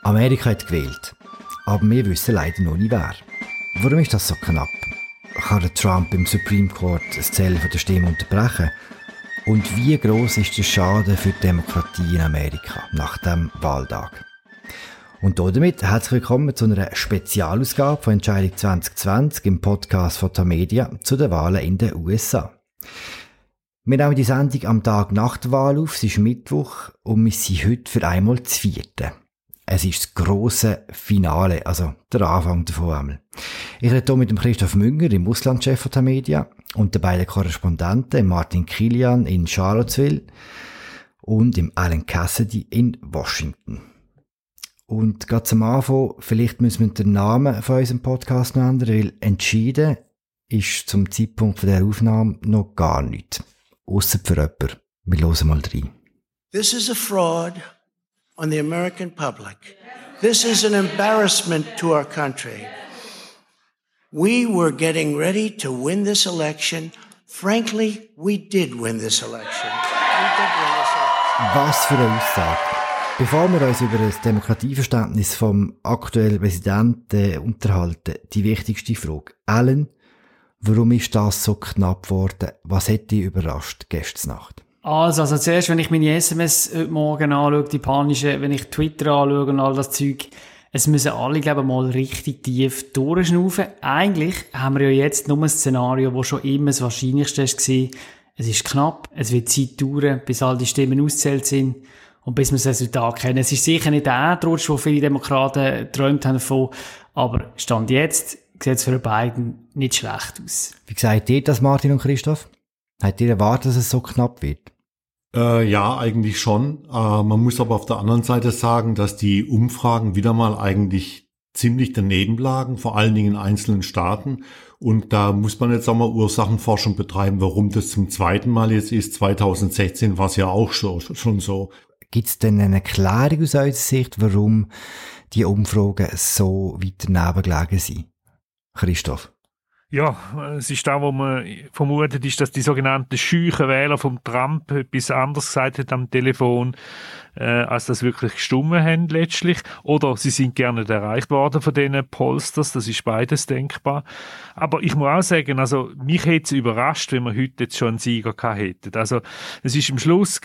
Amerika hat gewählt, aber wir wissen leider noch nicht wer. Warum ist das so knapp? Kann der Trump im Supreme Court das Zählen der Stimmen unterbrechen? Und wie gross ist der Schaden für die Demokratie in Amerika nach dem Wahltag? Und damit herzlich willkommen zu einer Spezialausgabe von Entscheidung 2020 im Podcast von Tamedia zu den Wahlen in den USA. Wir nehmen die Sendung am Tag nach der Wahl auf, es ist Mittwoch und wir sind heute für einmal das 4. Es ist das grosse Finale, also der Anfang davon einmal. Ich rede hier mit dem Christoph Münger, dem Auslandschef von Tamedia, und den beiden Korrespondenten, Martin Kilian in Charlottesville und dem Alan Cassidy in Washington. Und ganz am Anfang, vielleicht müssen wir den Namen von unserem Podcast noch ändern, weil entschieden ist zum Zeitpunkt dieser Aufnahme noch gar nichts. Ausser für jemanden. Wir hören mal rein. This is a fraud on the American public. This is an embarrassment to our country. We were getting ready to win this election. Frankly, we did win this election. Was für eine Aussage. Bevor wir uns über das Demokratieverständnis vom aktuellen Präsidenten unterhalten, die wichtigste Frage. Alan, warum ist das so knapp geworden? Was hat dich überrascht gestern Nacht? Also zuerst, wenn ich meine SMS heute Morgen anschaue, die panische, wenn ich Twitter anschaue und all das Zeug, es müssen alle, glaube ich, mal richtig tief durchschnaufen. Eigentlich haben wir ja jetzt nur ein Szenario, das schon immer das Wahrscheinlichste war. Es ist knapp, es wird Zeit dauern, bis all die Stimmen ausgezählt sind und bis wir das Resultat kennen. Es ist sicher nicht der Erdrutsch, wo viele Demokraten geträumt haben davon, aber Stand jetzt sieht es für Biden nicht schlecht aus. Wie gesagt ihr das, Martin und Christoph? Habt ihr erwartet, dass es so knapp wird? Ja, eigentlich schon. Man muss aber auf der anderen Seite sagen, dass die Umfragen wieder mal eigentlich ziemlich daneben lagen, vor allen Dingen in einzelnen Staaten. Und da muss man jetzt auch mal Ursachenforschung betreiben, warum das zum zweiten Mal jetzt ist. 2016 war es ja auch schon so. Gibt es denn eine Erklärung aus eurer Sicht, warum die Umfragen so weit daneben gelegen sind? Christoph? Ja, es ist da, wo man vermutet, ist, dass die sogenannten scheuchen Wähler vom Trump etwas anderes gesagt hat am Telefon, als das wirklich gestimmt haben letztlich. Oder sie sind gerne erreicht worden von diesen Polsters, das ist beides denkbar. Aber ich muss auch sagen, also mich hätte es überrascht, wenn wir heute jetzt schon einen Sieger gehabt hätten. Also es ist am Schluss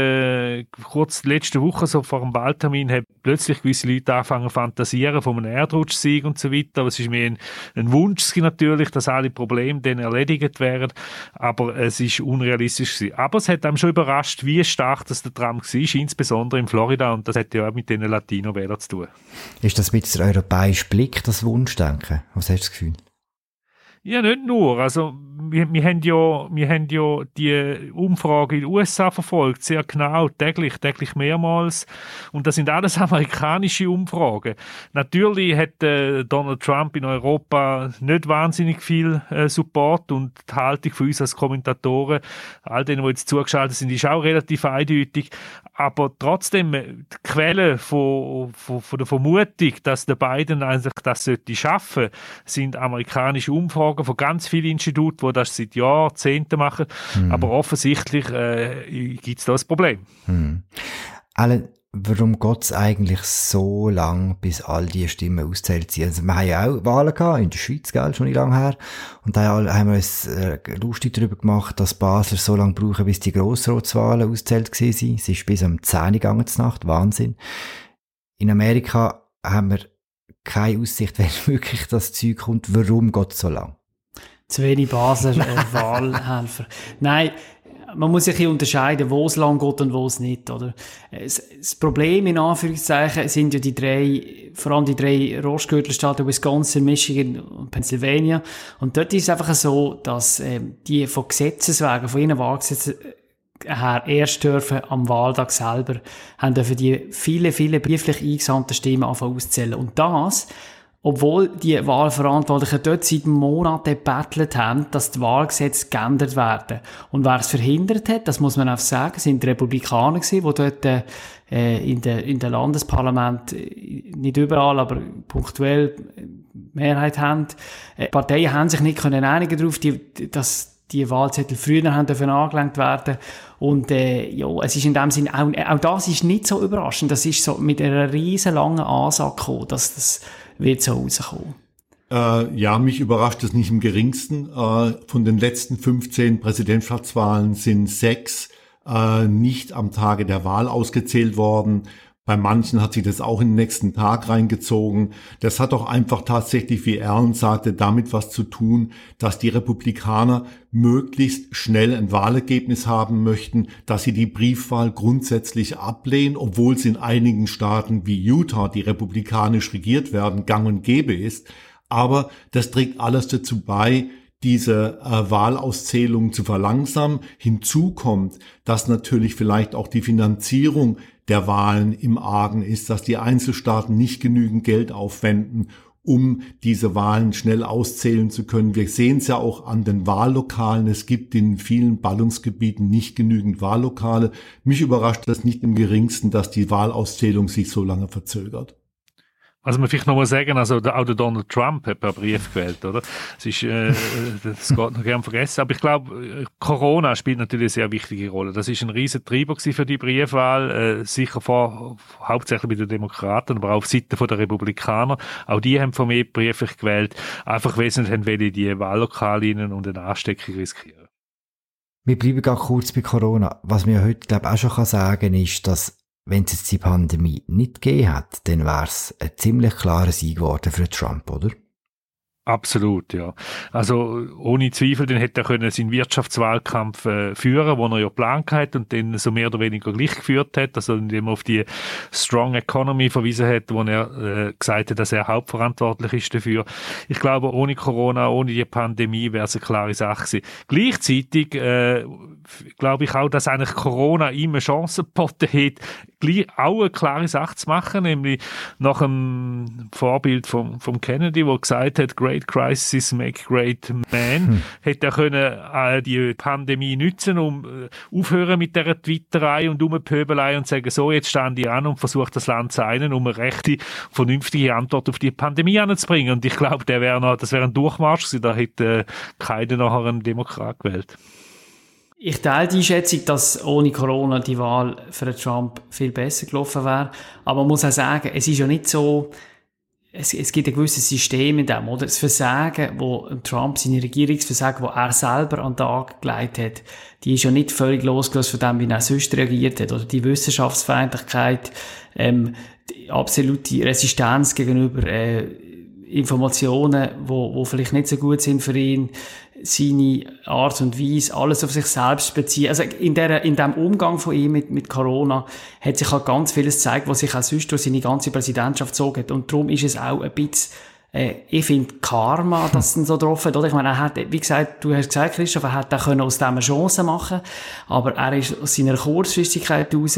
kurz letzte Woche, so vor dem Wahltermin, haben plötzlich gewisse Leute angefangen zu fantasieren von einem Erdrutschsieg und so weiter. Aber es ist mir ein Wunsch natürlich, dass alle Probleme dann erledigt werden. Aber es ist unrealistisch gewesen. Aber es hat einem schon überrascht, wie stark das der Trump war, insbesondere in Florida. Und das hat ja auch mit den Latino-Wählern zu tun. Ist das mit der europäischen Blick, das Wunschdenken? Was hast du das Gefühl? Ja, nicht nur. Also, wir haben ja die Umfrage in den USA verfolgt, sehr genau, täglich mehrmals. Und das sind alles amerikanische Umfragen. Natürlich hat Donald Trump in Europa nicht wahnsinnig viel Support und die Haltung von uns als Kommentatoren, all denen, die jetzt zugeschaltet sind, ist auch relativ eindeutig. Aber trotzdem, die Quelle von der Vermutung, dass der Biden eigentlich das schaffen sollte, sind amerikanische Umfragen von ganz vielen Instituten, die das seit Jahrzehnten machen. Aber offensichtlich gibt es da ein Problem. Alan, warum geht es eigentlich so lang, bis all die Stimmen auszählt sind? Also wir haben ja auch Wahlen gehabt, in der Schweiz, gell, schon nicht lange her. Und da haben wir uns lustig darüber gemacht, dass Basler so lange brauchen, bis die Grossratswahlen auszählt gewesen sind. Es ist bis um 10 Uhr gegangen zur Nacht. Wahnsinn. In Amerika haben wir keine Aussicht, wenn wirklich das Zeug kommt. Warum geht es so lang? Zu wenig Basler Wahlhelfer. Nein, man muss sich hier unterscheiden, wo es lang geht und wo es nicht, oder? Das Problem, in Anführungszeichen, sind ja vor allem die drei Rostgürtelstaaten, Wisconsin, Michigan und Pennsylvania. Und dort ist es einfach so, dass die von Gesetzeswegen, von ihren Wahlgesetzen her erst dürfen am Wahltag selber, haben dürfen die viele brieflich eingesandten Stimmen anfangen auszählen. Und das, obwohl die Wahlverantwortlichen dort seit Monaten gebettelt haben, dass die Wahlgesetze geändert werden. Und wer es verhindert hat, das muss man auch sagen, sind die Republikaner gewesen, die dort in den Landesparlament, nicht überall, aber punktuell Mehrheit haben. Die Parteien haben sich nicht einigen darauf, dass die Wahlzettel früher haben dürfen angelenkt werden. Und es ist in dem Sinn, auch das ist nicht so überraschend. Das ist so mit einer riesen langen Ansage gekommen, dass das wird so rauskommen. Ja, mich überrascht es nicht im geringsten. Von den letzten 15 Präsidentschaftswahlen sind 6 nicht am Tage der Wahl ausgezählt worden. Bei manchen hat sich das auch in den nächsten Tag reingezogen. Das hat doch einfach tatsächlich, wie Erlen sagte, damit was zu tun, dass die Republikaner möglichst schnell ein Wahlergebnis haben möchten, dass sie die Briefwahl grundsätzlich ablehnen, obwohl es in einigen Staaten wie Utah, die republikanisch regiert werden, gang und gäbe ist. Aber das trägt alles dazu bei, diese Wahlauszählung zu verlangsamen. Hinzu kommt, dass natürlich vielleicht auch die Finanzierung der Wahlen im Argen ist, dass die Einzelstaaten nicht genügend Geld aufwenden, um diese Wahlen schnell auszählen zu können. Wir sehen es ja auch an den Wahllokalen. Es gibt in vielen Ballungsgebieten nicht genügend Wahllokale. Mich überrascht das nicht im geringsten, dass die Wahlauszählung sich so lange verzögert. Also man vielleicht noch mal sagen, also auch der Donald Trump hat per Brief gewählt, oder? Es ist, das geht noch gern vergessen, aber ich glaube, Corona spielt natürlich eine sehr wichtige Rolle. Das ist ein riesen Treiber für die Briefwahl, sicher hauptsächlich bei den Demokraten, aber auch auf Seite der Republikaner. Auch die haben vermehrt brieflich gewählt, einfach weil sie nicht haben, die Wahllokale rein und eine Ansteckung riskieren. Wir bleiben gar kurz bei Corona. Was wir heute, glaube ich, auch schon sagen kann, ist, dass wenn es jetzt die Pandemie nicht gegeben hat, dann wäre es ein ziemlich klarer Sieg geworden für Trump, oder? Absolut, ja. Also ohne Zweifel, dann hätte er können seinen Wirtschaftswahlkampf führen, den er ja geplant hat und den so mehr oder weniger gleich geführt hat, also indem er auf die Strong Economy verwiesen hat, wo er gesagt hat, dass er hauptverantwortlich ist dafür. Ich glaube, ohne Corona, ohne die Pandemie wäre es eine klare Sache gewesen. Gleichzeitig glaube ich auch, dass eigentlich Corona ihm eine Chance geboten hat, gleich auch eine klare Sache zu machen, nämlich nach dem Vorbild vom Kennedy, der gesagt hat, Great Crisis make great men, hätte er können die Pandemie nutzen, um aufhören mit dieser Twitterei und Pöbelei und sagen, so, jetzt stehen die an und versuchen das Land zu einen, um eine rechte, vernünftige Antwort auf die Pandemie anzubringen. Und ich glaube, das wäre ein Durchmarsch gewesen, da hätte keiner nachher einen Demokrat gewählt. Ich teile die Einschätzung, dass ohne Corona die Wahl für Trump viel besser gelaufen wäre. Aber man muss auch sagen, es ist ja nicht so, es gibt ein gewisses System in dem, oder? Das Versagen, wo Trump, seine Regierungsversagen, wo er selber an den Tag gelegt hat, die ist ja nicht völlig losgelöst von dem, wie er sonst reagiert hat. Oder die Wissenschaftsfeindlichkeit, die absolute Resistenz gegenüber Informationen, wo vielleicht nicht so gut sind für ihn, seine Art und Weise, alles auf sich selbst beziehen. Also in dem Umgang von ihm mit Corona hat sich halt ganz vieles gezeigt, was sich auch sonst durch seine ganze Präsidentschaft gezogen hat. Und darum ist es auch ein bisschen, ich finde, Karma, das dann so drauf hat, oder? Ich meine, er hat, wie gesagt, du hast gesagt, Christoph, er hat können aus dem eine Chance machen, aber er ist aus seiner Kurzfristigkeit raus,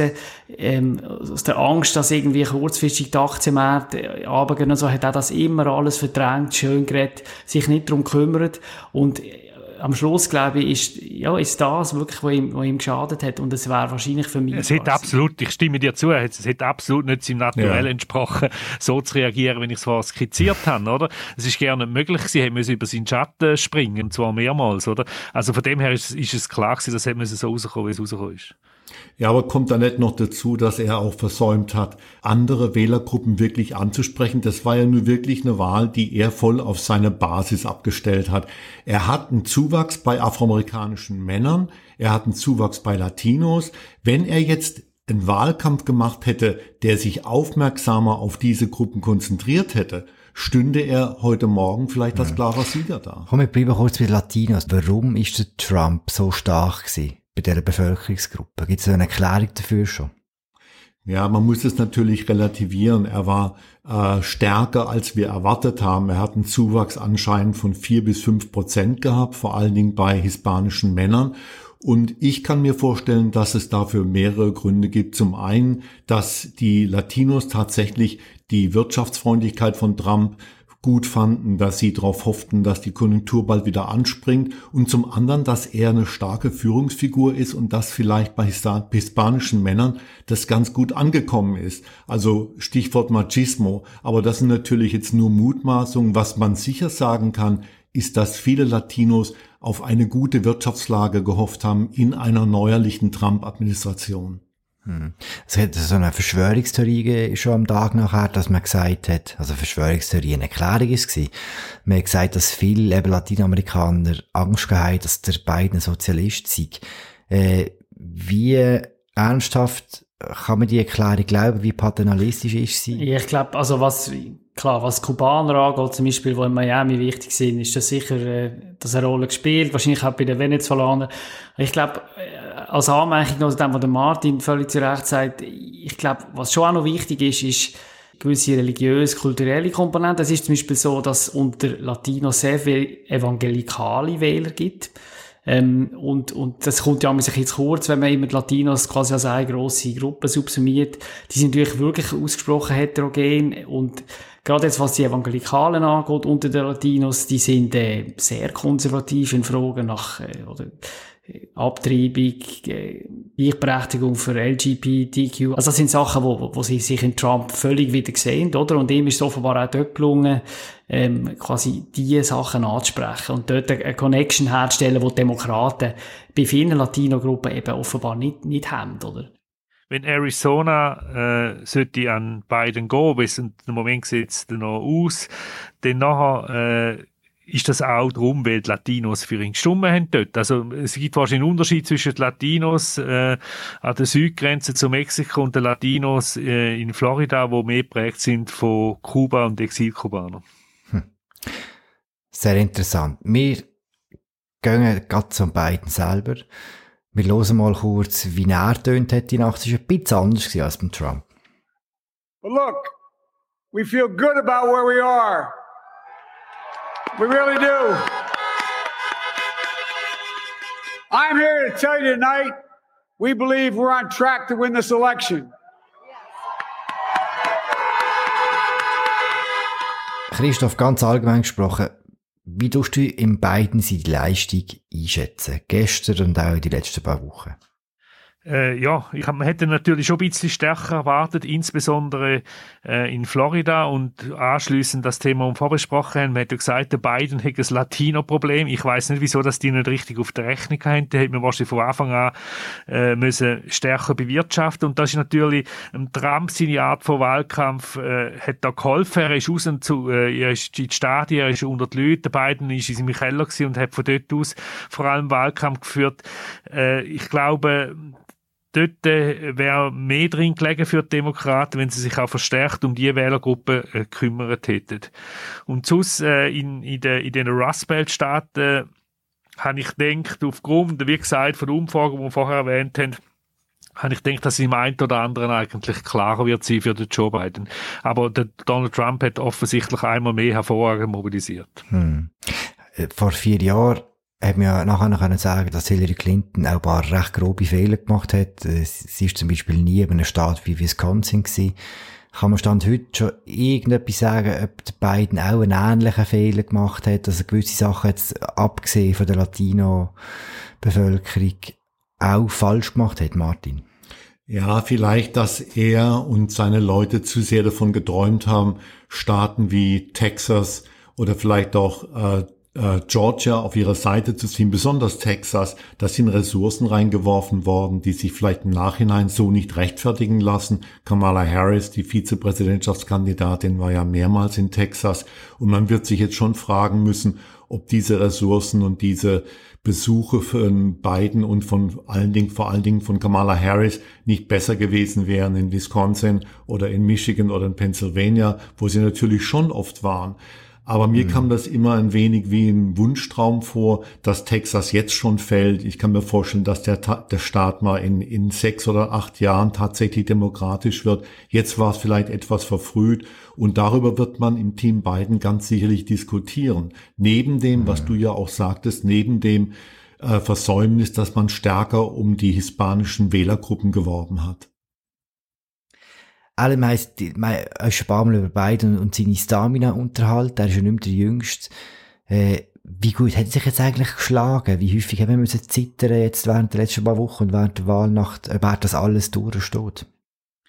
aus der Angst, dass irgendwie kurzfristig die Aktienmärkte runtergehen und so, hat er das immer alles verdrängt, schön geredet, sich nicht darum gekümmert und am Schluss, glaube ich, ist das wirklich, was ihm geschadet hat. Und es wäre wahrscheinlich für mich. Es hätte absolut, ich stimme dir zu, es hätte absolut nicht seinem Naturell entsprochen, so zu reagieren, wenn ich es vorher skizziert habe, oder? Es ist gerne nicht möglich gewesen, er musste über seinen Schatten springen, und zwar mehrmals, oder? Also von dem her ist es klar gewesen, dass er so rauskommen, wie es rausgekommen ist. Ja, aber kommt da nicht noch dazu, dass er auch versäumt hat, andere Wählergruppen wirklich anzusprechen? Das war ja nun wirklich eine Wahl, die er voll auf seine Basis abgestellt hat. Er hat einen Zuwachs bei afroamerikanischen Männern, er hat einen Zuwachs bei Latinos. Wenn er jetzt einen Wahlkampf gemacht hätte, der sich aufmerksamer auf diese Gruppen konzentriert hätte, stünde er heute Morgen vielleicht als klarer Sieger da. Komm, wir bleiben kurz bei Latinos. Warum ist der Trump so stark gewesen bei dieser Bevölkerungsgruppe? Gibt es eine Erklärung dafür schon? Ja, man muss es natürlich relativieren. Er war stärker, als wir erwartet haben. Er hat einen Zuwachs anscheinend von 4-5% gehabt, vor allen Dingen bei hispanischen Männern. Und ich kann mir vorstellen, dass es dafür mehrere Gründe gibt. Zum einen, dass die Latinos tatsächlich die Wirtschaftsfreundlichkeit von Trump gut fanden, dass sie darauf hofften, dass die Konjunktur bald wieder anspringt, und zum anderen, dass er eine starke Führungsfigur ist und dass vielleicht bei hispanischen Männern das ganz gut angekommen ist. Also Stichwort Machismo, aber das sind natürlich jetzt nur Mutmaßungen. Was man sicher sagen kann, ist, dass viele Latinos auf eine gute Wirtschaftslage gehofft haben in einer neuerlichen Trump-Administration. Es hat so eine Verschwörungstheorie gegeben, schon am Tag nachher, dass man gesagt hat, also Verschwörungstheorie, eine Erklärung ist gewesen. Man hat gesagt, dass viele eben Latinamerikaner Angst haben, dass der Biden ein Sozialist sei. Wie ernsthaft kann man die Erklärung glauben, wie paternalistisch ist sie? Ich glaube, also was Kubaner angeht, zum Beispiel, die in Miami wichtig sind, ist das sicher, das eine Rolle gespielt. Wahrscheinlich auch bei den Venezolanern. Ich glaube, als Anmerkung noch zu dem, was der Martin völlig zu Recht sagt, ich glaube, was schon auch noch wichtig ist gewisse religiös-kulturelle Komponente. Es ist zum Beispiel so, dass unter Latinos sehr viele evangelikale Wähler gibt. Und das kommt ja manchmal jetzt kurz, wenn man immer die Latinos quasi als eine grosse Gruppe subsumiert. Die sind natürlich wirklich ausgesprochen heterogen und gerade jetzt, was die Evangelikalen angeht unter den Latinos, die sind sehr konservativ in Fragen nach oder Abtreibung, Gleichberechtigung für LGBTQ. Also das sind Sachen, wo sie sich in Trump völlig wieder sehen, oder? Und ihm ist es offenbar auch dort gelungen, quasi diese Sachen anzusprechen und dort eine Connection herzustellen, die Demokraten bei vielen Latino-Gruppen eben offenbar nicht haben, oder? Wenn Arizona sollte an Biden gehen, bis im Moment sieht es noch aus, dann nachher ist das auch darum, weil die Latinos für ihn gestimmt haben dort. Also es gibt wahrscheinlich einen Unterschied zwischen den Latinos an der Südgrenze zu Mexiko und den Latinos in Florida, die mehr geprägt sind von Kuba und Exilkubanern. Sehr interessant. Wir gehen gerade zum Biden selber. Wir hören mal kurz, wie er tönt hat die Nacht. Es war ein bisschen anders als beim Trump. But look, we feel good about where we are. We really do. I'm here to tell you tonight, we believe we're on track to win this election. Christoph, ganz allgemein gesprochen, wie tust du im Biden seine Leistung einschätzen? Gestern und auch in den letzten paar Wochen. Man hätte natürlich schon ein bisschen stärker erwartet, insbesondere in Florida und anschliessend das Thema, das wir vorbesprochen haben. Man hat ja gesagt, der Biden hat ein Latino-Problem. Ich weiss nicht, wieso das die nicht richtig auf der Rechnung haben. Da hätte man wahrscheinlich von Anfang an müssen stärker bewirtschaften. Und das ist natürlich, Trump, seine Art von Wahlkampf, hat da geholfen. Er ist raus er ist in die Stadien, er ist unter die Leute. Der Biden ist in seinem Keller gewesen und hat von dort aus vor allem Wahlkampf geführt. Ich glaube, dort wäre mehr drin gelegen für die Demokraten, wenn sie sich auch verstärkt um die Wählergruppe gekümmert hätten. Und sonst in den Rust Belt-Staaten habe ich gedacht, aufgrund, wie gesagt, von der Umfrage, die wir vorher erwähnt haben, habe ich gedacht, dass es im einen oder anderen eigentlich klarer wird sein für den Joe Biden. Aber der Donald Trump hat offensichtlich einmal mehr hervorragend mobilisiert. Vor 4 Jahren hat man ja nachher noch sagen, dass Hillary Clinton auch ein paar recht grobe Fehler gemacht hat. Sie ist zum Beispiel nie in einem Staat wie Wisconsin gewesen. Kann man Stand heute schon irgendetwas sagen, ob der Biden auch einen ähnlichen Fehler gemacht hat, dass er gewisse Sachen jetzt, abgesehen von der Latino-Bevölkerung, auch falsch gemacht hat, Martin? Ja, vielleicht, dass er und seine Leute zu sehr davon geträumt haben, Staaten wie Texas oder vielleicht auch Georgia auf ihre Seite zu ziehen, besonders Texas. Da sind Ressourcen reingeworfen worden, die sich vielleicht im Nachhinein so nicht rechtfertigen lassen. Kamala Harris, die Vizepräsidentschaftskandidatin, war ja mehrmals in Texas. Und man wird sich jetzt schon fragen müssen, ob diese Ressourcen und diese Besuche von Biden und vor allen Dingen von Kamala Harris nicht besser gewesen wären in Wisconsin oder in Michigan oder in Pennsylvania, wo sie natürlich schon oft waren. Aber mir kam das immer ein wenig wie ein Wunschtraum vor, dass Texas jetzt schon fällt. Ich kann mir vorstellen, dass der Staat mal in 6 oder 8 Jahren tatsächlich demokratisch wird. Jetzt war es vielleicht etwas verfrüht. Und darüber wird man im Team Biden ganz sicherlich diskutieren. Neben dem, was du ja auch sagtest, neben dem Versäumnis, dass man stärker um die hispanischen Wählergruppen geworben hat. Alle meist, man ist ein paar Mal über Biden und seine Stamina unterhalten. Er ist ja nicht mehr der Jüngste. Wie gut hat er sich jetzt eigentlich geschlagen? Wie häufig haben wir müssen zittern jetzt während der letzten paar Wochen und während der Wahlnacht, ob er das alles durchsteht?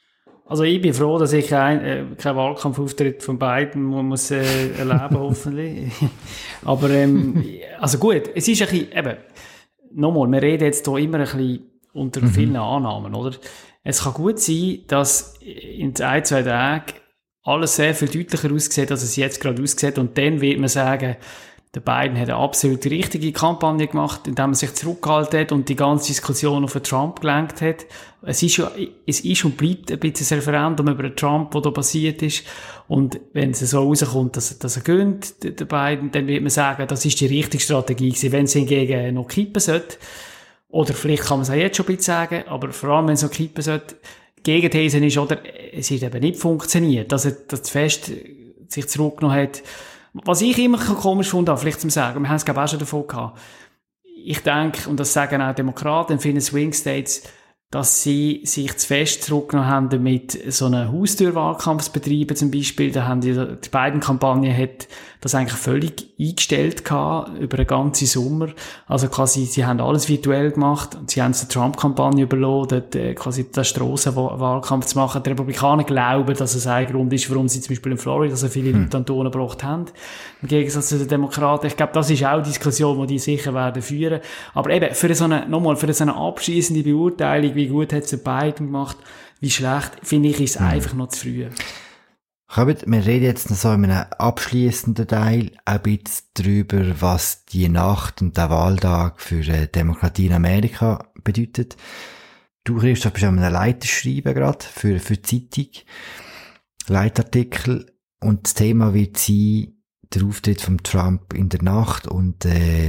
Also ich bin froh, dass ich keinen Wahlkampfauftritt von Biden muss erleben, hoffentlich. Aber also gut, es ist ein bisschen, eben, nochmal, wir reden jetzt hier immer ein bisschen unter vielen Annahmen, oder? Es kann gut sein, dass in 1-2 Tagen alles sehr viel deutlicher aussieht, als es jetzt gerade aussieht. Und dann wird man sagen, der Biden hat eine absolut richtige Kampagne gemacht, indem er sich zurückgehalten hat und die ganze Diskussion auf Trump gelenkt hat. Es ist und bleibt ein bisschen ein Referendum über Trump, das da passiert ist. Und wenn es so rauskommt, dass er gönnt, der Biden, dann wird man sagen, das ist die richtige Strategie gewesen. Wenn es hingegen noch kippen sollte, oder vielleicht kann man es auch jetzt schon ein bisschen sagen, aber vor allem, wenn es noch kippen sollte, die Gegenthese ist, oder, es hat eben nicht funktioniert, dass er das Fest sich zurückgenommen hat. Was ich immer komisch fand, vielleicht zum Sagen, wir haben es glaube ich auch schon davon gehabt, ich denke, und das sagen auch Demokraten in vielen Swing States, dass sie sich zu fest zurückgenommen haben, damit so einen Haustürwahlkampf zu betreiben zum Beispiel. Da haben die beiden Kampagnen hat das eigentlich völlig eingestellt gehabt, über den ganzen Sommer. Also quasi, sie haben alles virtuell gemacht und sie haben es der Trump-Kampagne überlassen, quasi den Strassenwahlkampf zu machen. Die Republikaner glauben, dass es ein Grund ist, warum sie zum Beispiel in Florida so viele Leute an die Urne gebracht haben. Im Gegensatz zu den Demokraten. Ich glaube, das ist auch eine Diskussion, die sicher werden führen. Aber eben, für so eine abschliessende Beurteilung, wie gut hat es Biden gemacht, wie schlecht, finde ich, ist es einfach noch zu früh. Wir reden jetzt noch so in einem abschliessenden Teil ein bisschen darüber, was die Nacht und der Wahltag für die Demokratie in Amerika bedeutet. Du, Christoph, bist an einem Leiterschreiben gerade für die Zeitung, Leitartikel, und das Thema wird sein, der Auftritt von Trump in der Nacht und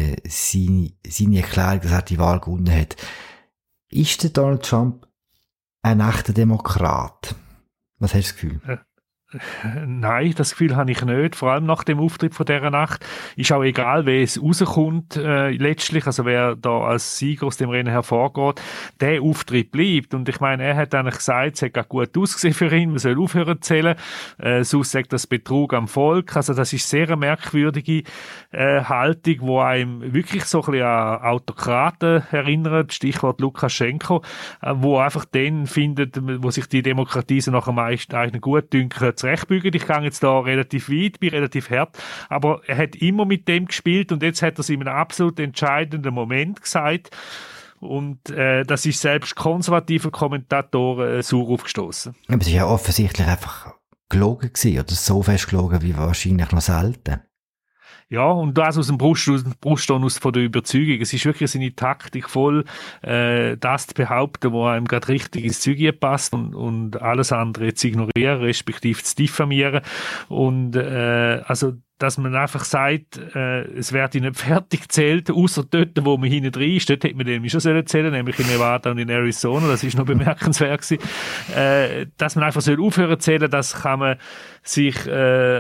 seine Erklärung, dass er die Wahl gewonnen hat. Ist der Donald Trump ein echter Demokrat? Was hast du das Gefühl? Nein, das Gefühl habe ich nicht. Vor allem nach dem Auftritt von dieser Nacht ist auch egal, wer es rauskommt letztlich, also wer da als Sieger aus dem Rennen hervorgeht, der Auftritt bleibt. Und ich meine, er hat eigentlich gesagt, es hat gut ausgesehen für ihn, man soll aufhören zu zählen, sonst sagt das Betrug am Volk. Also das ist sehr eine merkwürdige Haltung, wo einem wirklich so ein bisschen an Autokraten erinnert, Stichwort Lukaschenko, wo einfach dann findet, wo sich die Demokratie so nach dem eigenen Gutdünken zurechtbügen. Ich gehe jetzt da relativ weit, bin relativ hart, aber er hat immer mit dem gespielt und jetzt hat er es in einem absolut entscheidenden Moment gesagt und das ist selbst konservative Kommentatoren sauer aufgestoßen. Aber es ist ja offensichtlich einfach gelogen gewesen, oder so fest gelogen wie wahrscheinlich noch selten. Ja, und das aus dem Brustton aus von der Überzeugung. Es ist wirklich seine Taktik voll, das zu behaupten, wo einem gerade richtig ins Zeug passt und alles andere zu ignorieren, respektive zu diffamieren. Und also dass man einfach sagt, es wird nicht fertig gezählt, außer dort, wo man hinten drin ist. Dort hätte man nämlich schon zählen sollen, nämlich in Nevada und in Arizona. Das ist noch bemerkenswert gewesen. Dass man einfach aufhören zu zählen, das kann man sich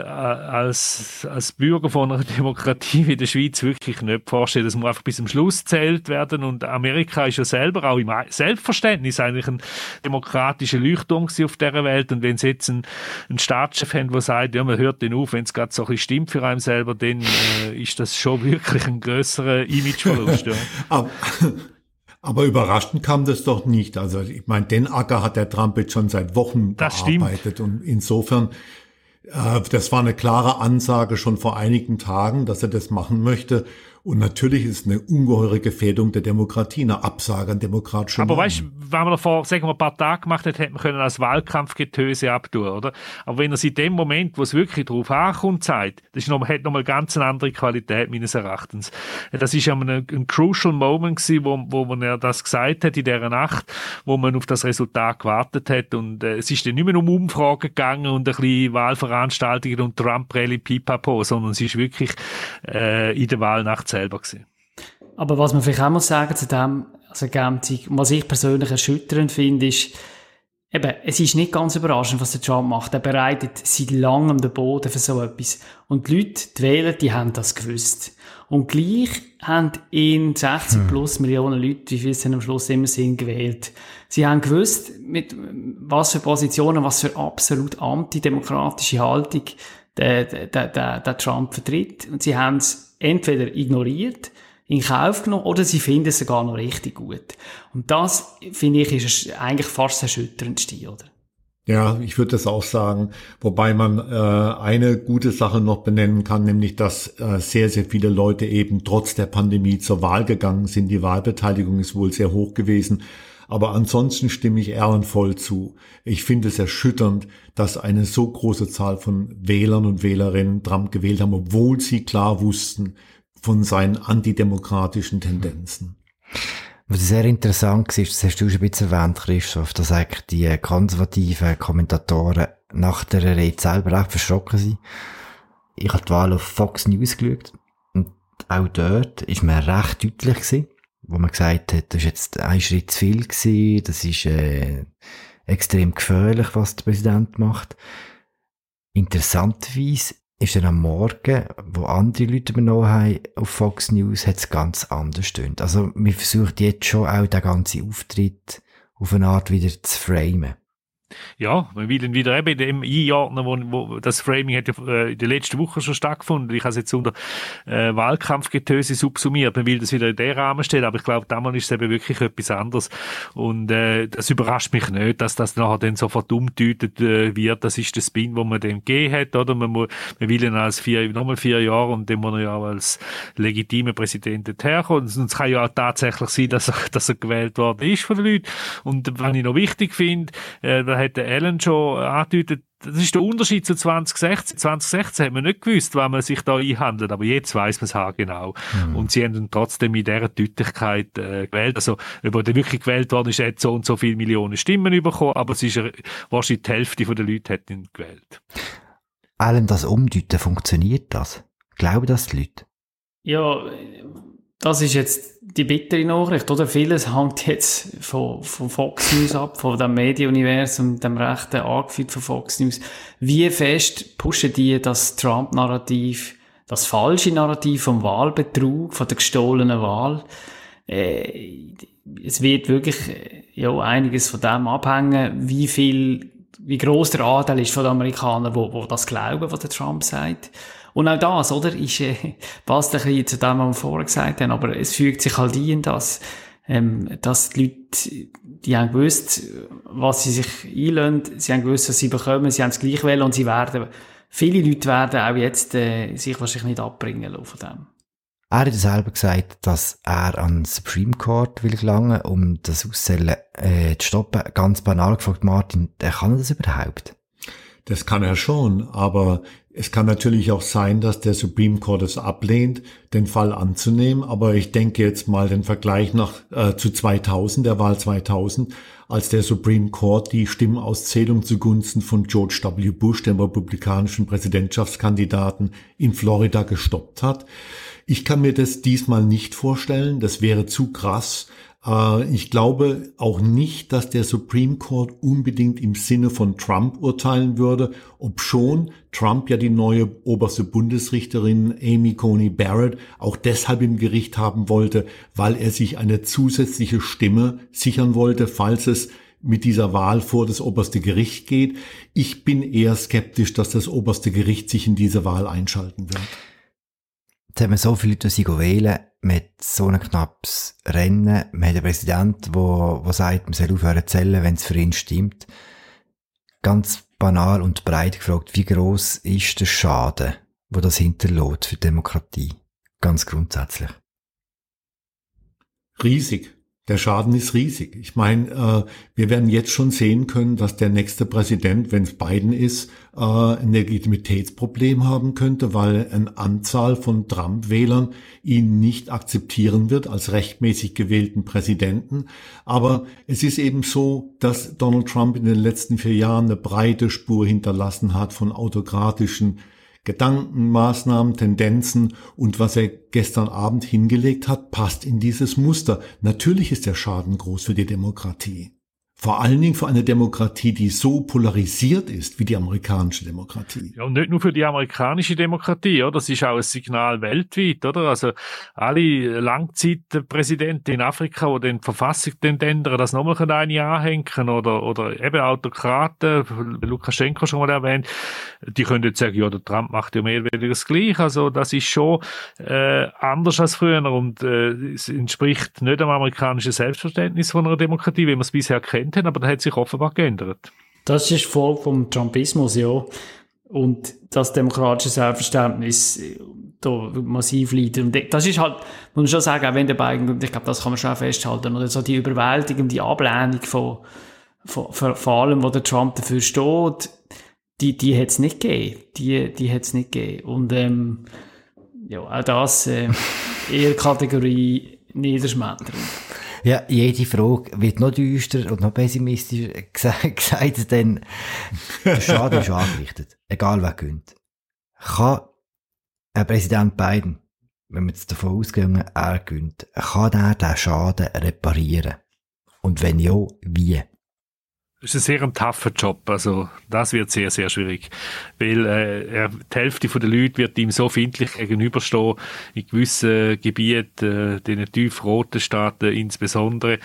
als Bürger von einer Demokratie wie der Schweiz wirklich nicht vorstellen. Das muss einfach bis zum Schluss gezählt werden. Und Amerika ist ja selber auch im Selbstverständnis eigentlich ein demokratischer Leuchtturm auf dieser Welt. Und wenn es jetzt einen Staatschef haben, der sagt, ja, man hört den auf, wenn es gerade so ein bisschen stimmt für einen selber, dann ist das schon wirklich ein grösserer Imageverlust. Ja. Aber überraschend kam das doch nicht. Also ich meine, den Acker hat der Trump jetzt schon seit Wochen bearbeitet. Und insofern, das war eine klare Ansage schon vor einigen Tagen, dass er das machen möchte. Und natürlich ist es eine ungeheure Gefährdung der Demokratie, eine Absage an demokratische Normen. Aber weißt du, wenn man vor, sagen wir, ein paar Tagen gemacht hat, hätte man können als Wahlkampfgetöse abtun, oder? Aber wenn er sich in dem Moment, wo es wirklich drauf ankommt, sagt, das hat nochmal ganz eine andere Qualität, meines Erachtens. Das ist ja ein crucial Moment gewesen, wo man ja das gesagt hat in dieser Nacht, wo man auf das Resultat gewartet hat. Und es ist dann nicht mehr um Umfragen gegangen und ein bisschen Wahlveranstaltungen und Trump-Rally pipapo, sondern es ist wirklich in der Wahlnacht selber gewesen. Aber was man vielleicht auch muss sagen zu dem, also Ergänzung, was ich persönlich erschütternd finde, ist, eben, es ist nicht ganz überraschend, was der Trump macht. Er bereitet seit langem den Boden für so etwas. Und die Leute, die Wähler, die haben das gewusst. Und gleich haben ihn 60 plus Millionen Leute, wie viel es dann am Schluss immer sind, gewählt. Sie haben gewusst, mit was für Positionen, was für absolut antidemokratische Haltung der Trump vertritt. Und sie haben es entweder ignoriert, in Kauf genommen, oder sie finden es sogar noch richtig gut. Und das, finde ich, ist eigentlich fast das Erschütterndste, oder? Ja, ich würde das auch sagen, wobei man eine gute Sache noch benennen kann, nämlich dass sehr, sehr viele Leute eben trotz der Pandemie zur Wahl gegangen sind. Die Wahlbeteiligung ist wohl sehr hoch gewesen. Aber ansonsten stimme ich Alan voll zu. Ich finde es erschütternd, dass eine so große Zahl von Wählern und Wählerinnen Trump gewählt haben, obwohl sie klar wussten von seinen antidemokratischen Tendenzen. Was sehr interessant war, das hast du schon ein bisschen erwähnt, Christoph, dass eigentlich die konservativen Kommentatoren nach der Rede selber recht verschrocken sind. Ich habe die Wahl auf Fox News geschaut und auch dort ist mir recht deutlich gewesen, wo man gesagt hat, das ist jetzt ein Schritt zu viel gewesen, das ist extrem gefährlich, was der Präsident macht. Interessanterweise ist dann am Morgen, wo andere Leute übernommen haben, auf Fox News, hat es ganz anders stimmt. Also, man versucht jetzt schon auch den ganzen Auftritt auf eine Art wieder zu framen. Ja, man will ihn wieder eben in dem einordnen, wo das Framing hat ja in der letzten Woche schon stattgefunden. Ich habe es jetzt unter Wahlkampfgetöse subsumiert. Man will das wieder in den Rahmen stellen, aber ich glaube, damals ist es eben wirklich etwas anderes. Und das überrascht mich nicht, dass das nachher dann sofort umgedeutet wird. Das ist der Spin, den man dem gegeben hat, oder? Man will ihn als nochmal 4 Jahre und dann muss er ja als legitimer Präsident herkommen. Und es kann ja auch tatsächlich sein, dass er gewählt worden ist von den Leuten. Und was ich noch wichtig finde, da hat der Alan schon angedeutet, das ist der Unterschied zu 2016. 2016 hat man nicht gewusst, wann man sich da einhandelt, aber jetzt weiss man es haargenau. Und sie haben dann trotzdem in dieser Deutlichkeit gewählt. Also, ob er wirklich gewählt worden ist, er hat so und so viele Millionen Stimmen bekommen, aber es ist wahrscheinlich die Hälfte der Leute hat ihn gewählt. Alan, das Umdeuten, funktioniert das? Glauben das die Leute? Ja, das ist jetzt die bittere Nachricht, oder? Vieles hängt jetzt von Fox News ab, von dem Medienuniversum, dem rechten angeführt von Fox News. Wie fest pushen die das Trump-Narrativ, das falsche Narrativ vom Wahlbetrug, von der gestohlenen Wahl? Es wird wirklich ja einiges von dem abhängen, wie gross der Anteil ist von den Amerikanern, wo das glauben, was der Trump sagt. Und auch das, oder, ist, passt ein bisschen zu dem, was wir vorher gesagt haben, aber es fügt sich halt ein, dass die Leute, die haben gewusst, was sie sich einlösen, sie haben gewusst, was sie bekommen, sie haben es gleich wollen und viele Leute werden auch jetzt sich wahrscheinlich nicht abbringen lassen von dem. Er hat selber gesagt, dass er an den Supreme Court will gelangen, um das Auszählen zu stoppen. Ganz banal gefragt, Martin, kann er das überhaupt? Das kann er schon, aber es kann natürlich auch sein, dass der Supreme Court es ablehnt, den Fall anzunehmen. Aber ich denke jetzt mal den Vergleich zu 2000, der Wahl 2000, als der Supreme Court die Stimmenauszählung zugunsten von George W. Bush, dem republikanischen Präsidentschaftskandidaten in Florida, gestoppt hat. Ich kann mir das diesmal nicht vorstellen, das wäre zu krass. Ich glaube auch nicht, dass der Supreme Court unbedingt im Sinne von Trump urteilen würde, obschon Trump ja die neue oberste Bundesrichterin Amy Coney Barrett auch deshalb im Gericht haben wollte, weil er sich eine zusätzliche Stimme sichern wollte, falls es mit dieser Wahl vor das oberste Gericht geht. Ich bin eher skeptisch, dass das oberste Gericht sich in diese Wahl einschalten wird. Jetzt haben wir so viele Leute, die wählen, mit so einem knappes Rennen. Wir haben einen Präsidenten, der sagt, man soll aufhören zu zählen, wenn es für ihn stimmt. Ganz banal und breit gefragt, wie gross ist der Schaden, wo das hinterlässt für die Demokratie? Ganz grundsätzlich. Riesig. Der Schaden ist riesig. Ich meine, wir werden jetzt schon sehen können, dass der nächste Präsident, wenn es Biden ist, ein Legitimitätsproblem haben könnte, weil eine Anzahl von Trump-Wählern ihn nicht akzeptieren wird als rechtmäßig gewählten Präsidenten. Aber es ist eben so, dass Donald Trump in den letzten 4 Jahren eine breite Spur hinterlassen hat von autokratischen Gedanken, Maßnahmen, Tendenzen, und was er gestern Abend hingelegt hat, passt in dieses Muster. Natürlich ist der Schaden groß für die Demokratie. Vor allen Dingen für eine Demokratie, die so polarisiert ist wie die amerikanische Demokratie. Ja, und nicht nur für die amerikanische Demokratie, oder? Das ist auch ein Signal weltweit, oder? Also alle Langzeitpräsidenten in Afrika, die den Verfassung ändern, das nochmal eine anhängen, oder eben Autokraten, Lukaschenko schon mal erwähnt, die können jetzt sagen, ja, der Trump macht ja mehr oder weniger das Gleiche. Also das ist schon anders als früher, und es entspricht nicht dem amerikanischen Selbstverständnis von einer Demokratie, wie man es bisher kennt, aber das hat sich offenbar geändert. Das ist Folge vom Trumpismus, ja. Und das demokratische Selbstverständnis da massiv leidet. Und das ist halt, muss man schon sagen, auch wenn der Biden, und ich glaube, das kann man schon auch festhalten, oder so die überwältigende Ablehnung von allem, wo der Trump dafür steht, die hat es nicht gegeben. Die hat es nicht gegeben. Und ja, auch das eher Kategorie niederschmetternd. Ja, jede Frage wird noch düster und noch pessimistischer gesagt, denn der Schaden ist angerichtet. Egal wer gönnt. Kann Präsident Biden, wenn wir jetzt davon ausgehen, er gönnt, kann er den Schaden reparieren? Und wenn ja, wie? Das ist ein sehr tougher Job, also das wird sehr, sehr schwierig, weil die Hälfte der Leute wird ihm so findlich gegenüberstehen, in gewissen Gebieten, den tiefroten Staaten insbesondere,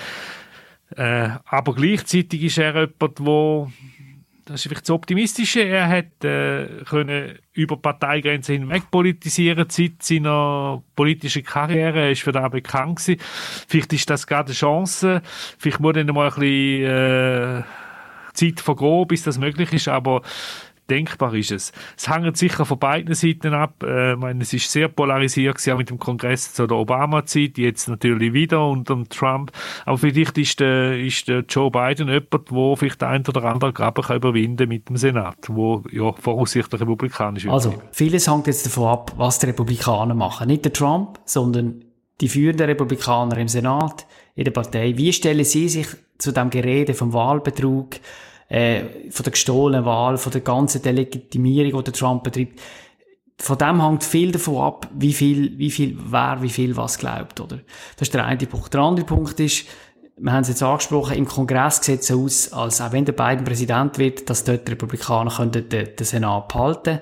aber gleichzeitig ist er jemand, das ist vielleicht das Optimistische, er hat können über Parteigrenzen hinweg politisieren seit seiner politischen Karriere, er ist für das bekannt gewesen. Vielleicht ist das gerade eine Chance, vielleicht muss er mal ein bisschen Zeit vergehen, bis das möglich ist, aber denkbar ist es. Es hängt sicher von beiden Seiten ab. Ich meine, es ist sehr polarisiert gewesen, auch mit dem Kongress zu der Obama-Zeit, jetzt natürlich wieder unter Trump. Aber vielleicht ist der Joe Biden jemand, der vielleicht ein oder andere Graben kann überwinden mit dem Senat, wo ja voraussichtlich republikanisch wird. Also, vieles hängt jetzt davon ab, was die Republikaner machen. Nicht der Trump, sondern die führenden Republikaner im Senat, in der Partei. Wie stellen sie sich zu dem Gerede vom Wahlbetrug, von der gestohlenen Wahl, von der ganzen Delegitimierung, die der Trump betreibt? Von dem hängt viel davon ab, wie viel was glaubt, oder? Das ist der eine Punkt. Der andere Punkt ist, wir haben es jetzt angesprochen, im Kongress sieht es aus, als auch wenn der Biden Präsident wird, dass dort die Republikaner können den Senat behalten.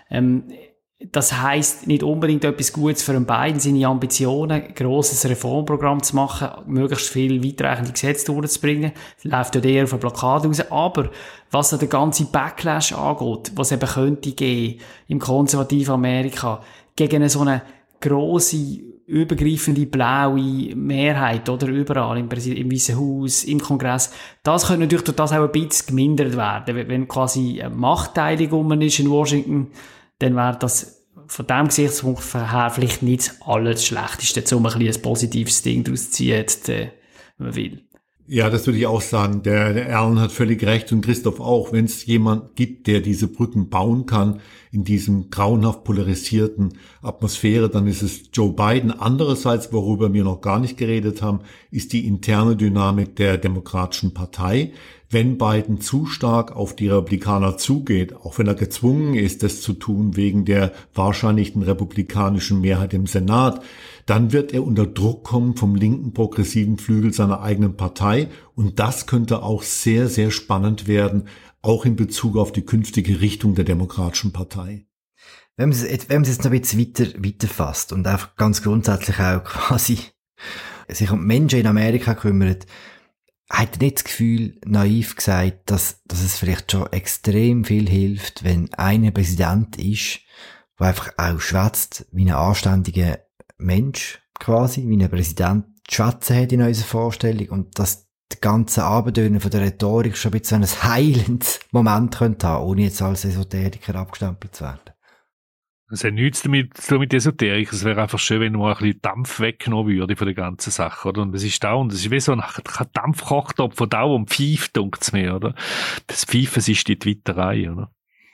Das heisst nicht unbedingt etwas Gutes für den Biden, seine Ambitionen, ein grosses Reformprogramm zu machen, möglichst viel weitreichende Gesetze durchzubringen. Das läuft dort eher auf eine Blockade raus. Aber was so der ganze Backlash angeht, was es eben könnte geben im konservativen Amerika, gegen so eine grosse, übergreifende blaue Mehrheit, oder überall, im Weißen Haus, im Kongress, das könnte natürlich durch das auch ein bisschen gemindert werden. Wenn quasi eine Machtteilung ist in Washington, dann wäre das von diesem Gesichtspunkt her vielleicht nicht das Allerschlechteste, um ein positives Ding daraus zu ziehen, wenn man will. Ja, das würde ich auch sagen. Der Erlen hat völlig recht und Christoph auch. Wenn es jemand gibt, der diese Brücken bauen kann in diesem grauenhaft polarisierten Atmosphäre, dann ist es Joe Biden. Andererseits, worüber wir noch gar nicht geredet haben, ist die interne Dynamik der Demokratischen Partei. Wenn Biden zu stark auf die Republikaner zugeht, auch wenn er gezwungen ist, das zu tun wegen der wahrscheinlichen republikanischen Mehrheit im Senat, dann wird er unter Druck kommen vom linken progressiven Flügel seiner eigenen Partei. Und das könnte auch sehr, sehr spannend werden, auch in Bezug auf die künftige Richtung der Demokratischen Partei. Wenn man es jetzt noch ein bisschen weiter fasst und einfach ganz grundsätzlich auch quasi sich um Menschen in Amerika kümmert, hat er nicht das Gefühl, naiv gesagt, dass es vielleicht schon extrem viel hilft, wenn einer Präsident ist, der einfach auch schwätzt wie ein anständiger Mensch, quasi, wie ein Präsident schwätzen hat in unserer Vorstellung, und dass die ganze Abendtöne von der Rhetorik schon ein bisschen ein heilendes Moment könnte haben, ohne jetzt als Esoteriker abgestempelt zu werden. Es hat nichts damit zu tun mit Esoterik. Es wäre einfach schön, wenn mal ein bisschen Dampf weggenommen würde von der ganzen Sache, oder? Und es ist dauernd, es ist wie so ein Dampfkochtopf von dauernd pfeift, dunkt's mir, oder? Das Pfeifen ist die Twitterei, oder?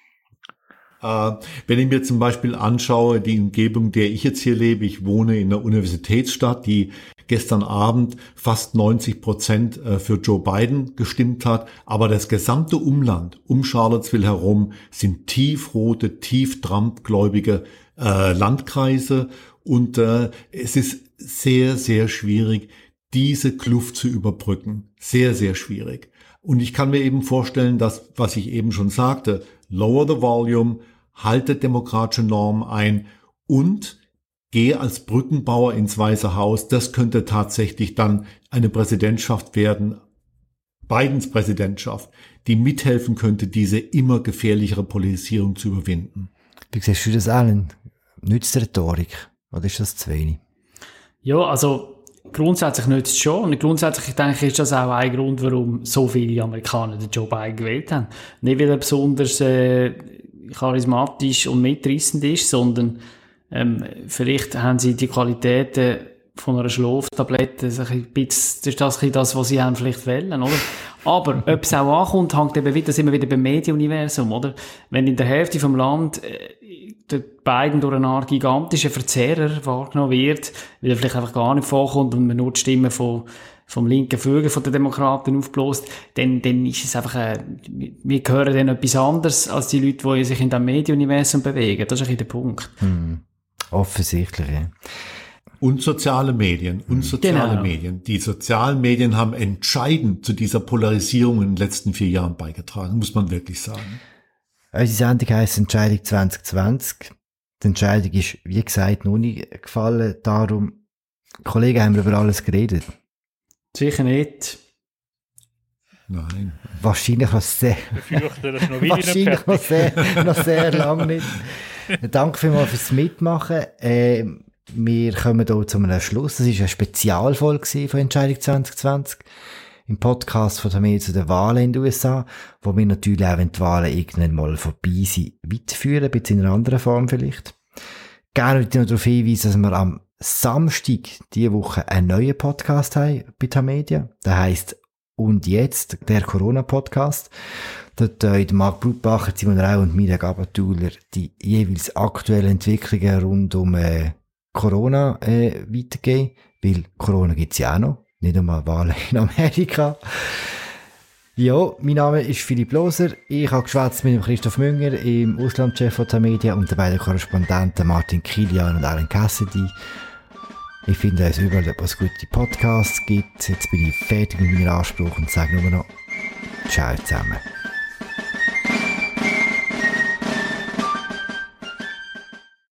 Wenn ich mir zum Beispiel anschaue, die Umgebung, in der ich jetzt hier lebe, ich wohne in einer Universitätsstadt, die gestern Abend fast 90% für Joe Biden gestimmt hat, aber das gesamte Umland um Charlottesville herum sind tiefrote, tief Trump-gläubige Landkreise, und es ist sehr, sehr schwierig, diese Kluft zu überbrücken. Sehr, sehr schwierig. Und ich kann mir eben vorstellen, dass, was ich eben schon sagte, lower the volume, haltet demokratische Normen ein und gehe als Brückenbauer ins Weiße Haus. Das könnte tatsächlich dann eine Präsidentschaft werden, Bidens Präsidentschaft, die mithelfen könnte, diese immer gefährlichere Polarisierung zu überwinden. Wie siehst du das, Alan? Nützt Rhetorik? Oder ist das zu wenig? Ja, also grundsätzlich nützt es schon. Und grundsätzlich, denke ich, ist das auch ein Grund, warum so viele Amerikaner den Joe Biden gewählt haben. Nicht, weil er besonders charismatisch und mitreissend ist, sondern vielleicht haben sie die Qualitäten von einer Schlaftablette, das ist das, was sie haben vielleicht wollen, oder? Aber ob es auch ankommt, hängt eben wieder, sind wir wieder beim Medienuniversum, oder? Wenn in der Hälfte vom Land der Biden durch eine Art gigantischen Verzehrer wahrgenommen wird, weil er vielleicht einfach gar nicht vorkommt und man nur die Stimme vom linken Flügel von den Demokraten aufbläst, dann ist es einfach, wir hören dann etwas anderes als die Leute, die sich in diesem Medienuniversum bewegen. Das ist ein bisschen der Punkt. Offensichtlich, ja. Und soziale Medien. Genau. Medien. Die sozialen Medien haben entscheidend zu dieser Polarisierung in den letzten 4 Jahren beigetragen, muss man wirklich sagen. Unsere Sendung heisst Entscheidung 2020. Die Entscheidung ist, wie gesagt, noch nicht gefallen. Darum, Kollegen, haben wir über alles geredet? Sicher nicht. Nein. Wahrscheinlich noch sehr, wahrscheinlich noch sehr lange nicht. Danke vielmals fürs Mitmachen. Wir kommen hier zu einem Schluss. Das war eine Spezialfolge von Entscheidung 2020. Im Podcast von der Medien zu den Wahlen in den USA, wo wir natürlich auch, wenn die Wahlen irgendwann mal vorbei sind, weiterführen, ein bisschen in einer anderen Form vielleicht. Gerne würde ich noch darauf hinweisen, dass wir am Samstag diese Woche einen neuen Podcast haben bei Tamedia. Der heisst «Und jetzt?» der Corona-Podcast. Dort Marc Brutbacher, Simon Rau und Mirja Gabatuller die jeweils aktuellen Entwicklungen rund um Corona weitergeben, weil Corona gibt's ja auch noch, nicht einmal Wahlen in Amerika. Ja, mein Name ist Philipp Loser, ich habe geschwätzt mit dem Christoph Münger, im Auslandschef von Tamedia, und den beiden Korrespondenten Martin Kilian und Alan Cassidy. Ich finde es überall, ob es gute Podcasts gibt. Jetzt bin ich fertig mit meinem Anspruch und sage nur noch Ciao zusammen.